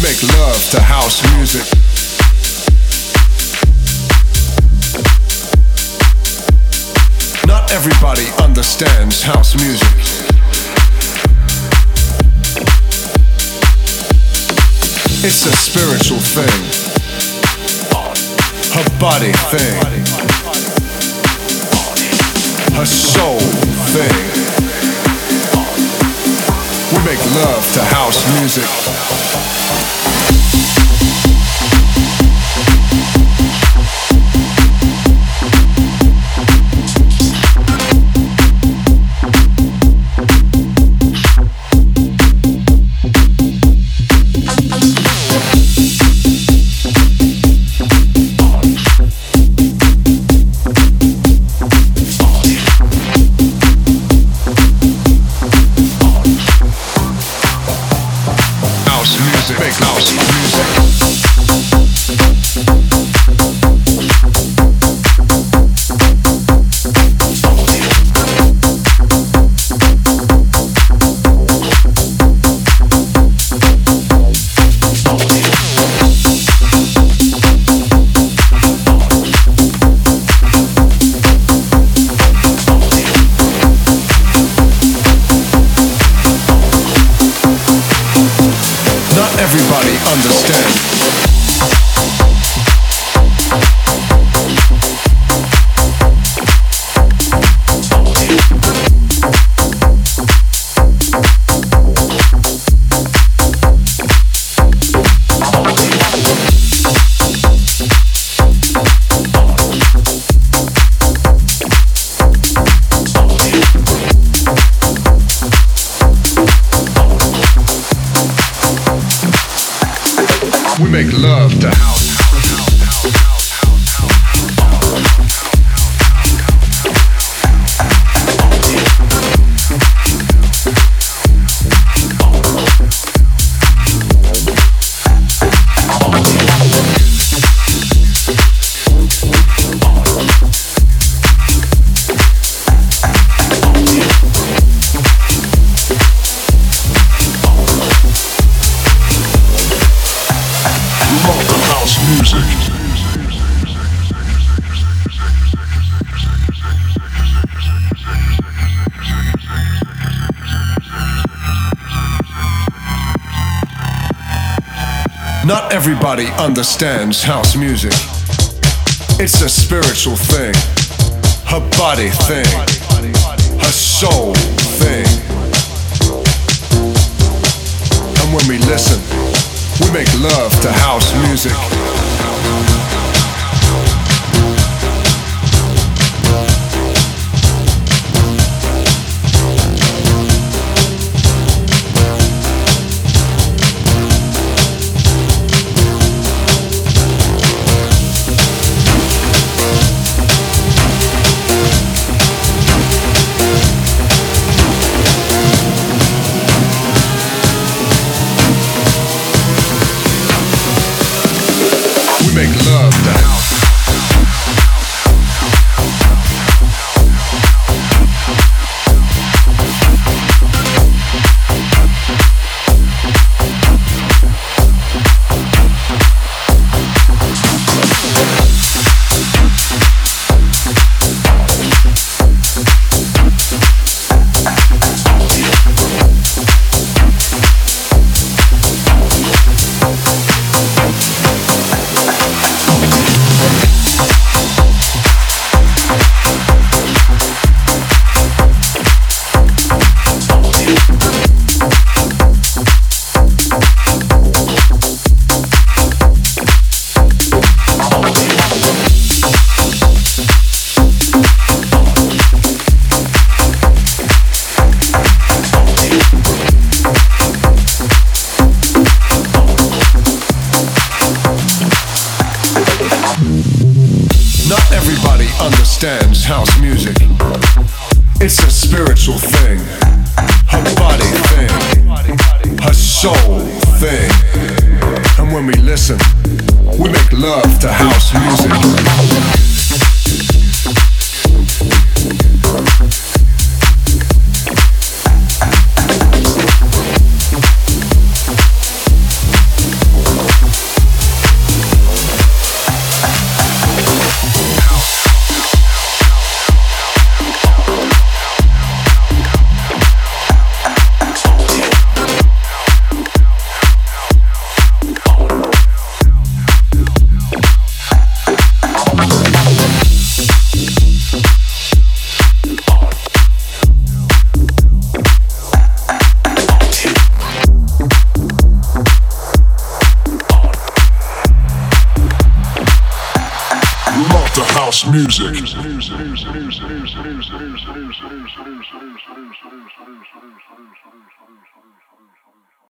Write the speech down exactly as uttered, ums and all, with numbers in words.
make love to house music. Not everybody understands house music. It's a spiritual thing, her body thing, her soul thing. We make love to house music. Everybody understands. We make love to house. Not everybody understands house music. It's a spiritual thing, her body thing, her soul thing. And when we listen, we make love to house music. Make love to house. Not everybody understands house music. It's a spiritual thing, her body thing, her soul thing. And when we listen, we make love to house music. house music.